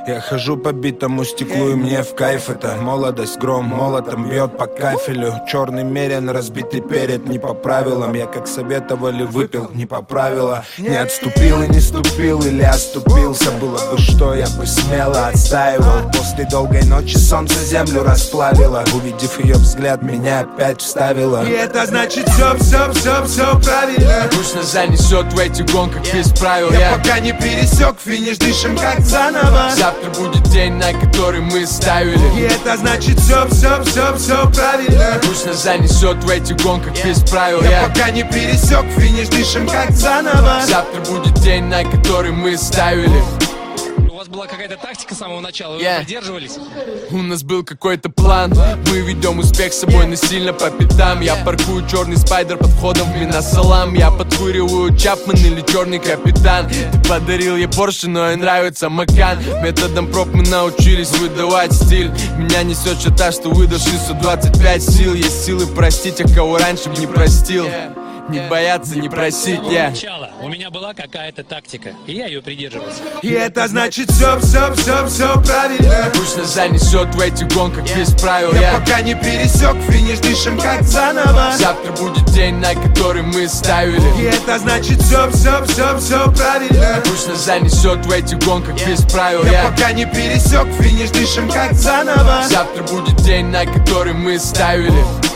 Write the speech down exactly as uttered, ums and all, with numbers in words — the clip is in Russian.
Я хожу по битому стеклу, и мне в кайф это. Молодость гром молотом бьет по кафелю. Черный мерен, разбитый перед, не по правилам. Я как советовали выпил, не по правилам. Не отступил и не ступил, или оступился. Было бы что, я бы смело отстаивал. После долгой ночи солнце землю расплавило. Увидев ее взгляд, меня опять вставило. И это значит все, все, все, все правильно. Пусть нас занесет в этих гонках без правил. Я пока не пересек финиш, дышим как заново. Завтра будет день, на который мы ставили. И это значит все, все, все, все правильно. Пусть нас занесет в этих гонках без правил. Я пока не пересек финиш, дышим как заново. Завтра будет день, на который мы ставили. У вас была какая-то тактика с самого начала, вы yeah. придерживались? У нас был какой-то план. Мы ведем успех с собой, но сильно по пятам. Я паркую черный спайдер под входом в Минасалам. Я подкуриваю Чапман или черный капитан. Ты подарил ей Порше, но ей нравится Макан. Методом проб мы научились выдавать стиль. Меня несет что-то, что выдавший сто двадцать пять сил. Есть силы простить тех, кого раньше не простил. Не бояться, не просить, я Сначала у меня была какая-то тактика, и я ее придерживался. И это значит все, все, все, все правильно. Пусть нас занесет в этих гонках без правил. Я пока не пересек финиш, дышим как заново. Завтра будет день, на который мы ставили. И это значит все, все, все, все правильно. Пусть нас занесет в этих гонках без правил. Я пока не пересек финиш, дышим как заново. Завтра будет день, на который мы ставили.